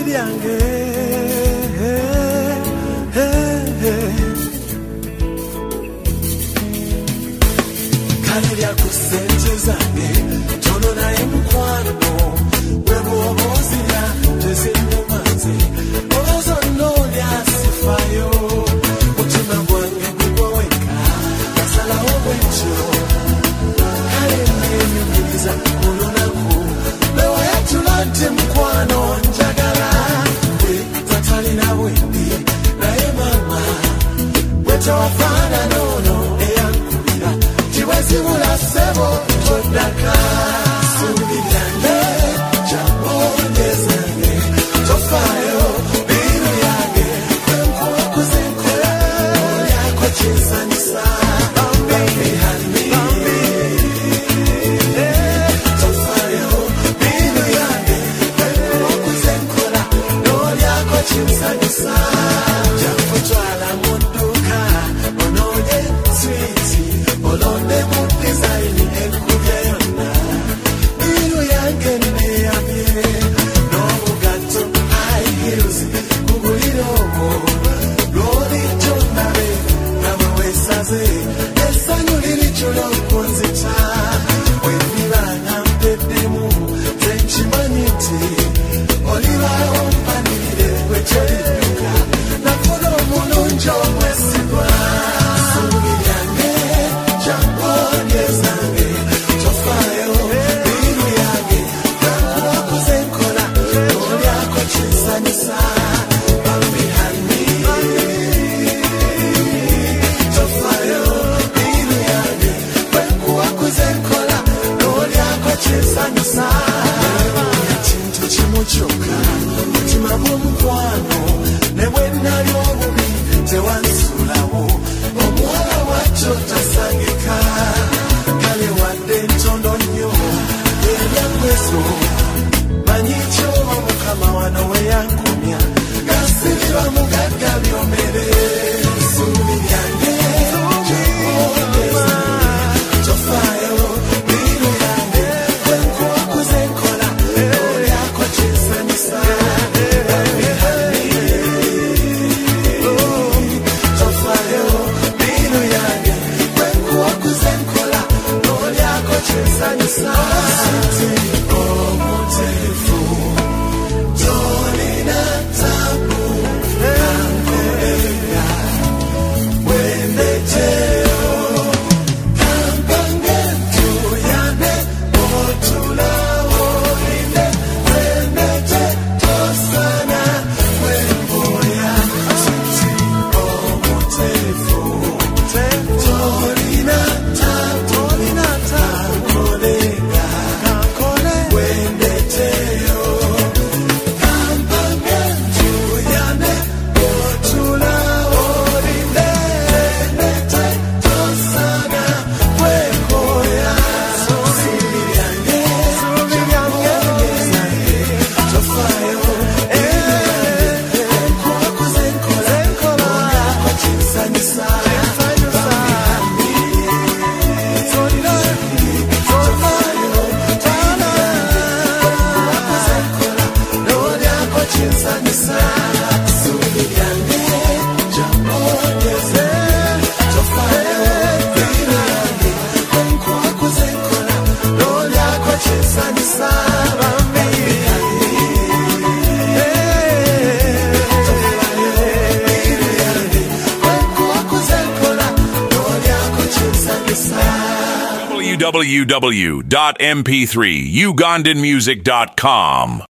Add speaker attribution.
Speaker 1: lyange kale lyakusente zange tono naye mukwano webwobozira tezinnumanze ozo nno lyasifayo mutima gwange gugwoweka nasalawo bwekyo kale nenyumiriza olunaku lwewayatula nti mukwano njagala bwe tatalina bwendi naye mama bwetawafaana noono eyankulira tiwezibula ssebo toddaka ssuubi lyange jamongezange tofaayo biru yange kwenkuwakuze nkola olyako kinsanyusa jakutwala mu dduuka onoonye switi olonde mu dizaini enkubye yonna biru yange neyamye n'obugatto high heels kugulira obwo lw'olijjo ndabe nga bwe weesaze essanyu lirikyula okunzita bwe ndiba nga mpeddemu nze nkimanyi nti olibaawo mpanirire wekyeriruka nafuna omulungi omwesigwa ssuubi lyange jambongezange tofaayo biru yange kwenkuwakuze nkola olyako kinsanyusa bambihani tofaayo biru yange kwenkuwakuze nkola olyako kinsanyusa ekintu kimu kyokka mutima gw'omukwano ne bwe nnali obubi tewansulawo omuwala watyo tasangika kale wadde ntondo nnyo ebyakweso manyi kyoba mukama wano we yankomya gasiriba mugagga byomere ssuubi lyange jambongezange tofaayo biru yange kwenkuwakuze nkola olyako kinsanyusa tofaayo biru yange kwenkuwakuze nkola olyako kinsanyusa omuteefu tolina tabu kankolega wendeteyo kampange tuyane otulawo olinde wendete tosana wemboya titi omuteefu tolina tabu kankolega wendeteyo kampange tuyane otulawo olinde wendete tosana wemboya ssuubi lyange jambongezange tofaayo kwenkuwakuze nkola olyako kinsanyusa ssuubi lyange jambongeze tofaayo biru yange kwenkuwakuze nkola olyako kinsanyusa
Speaker 2: www.mp3ugandanmusic.com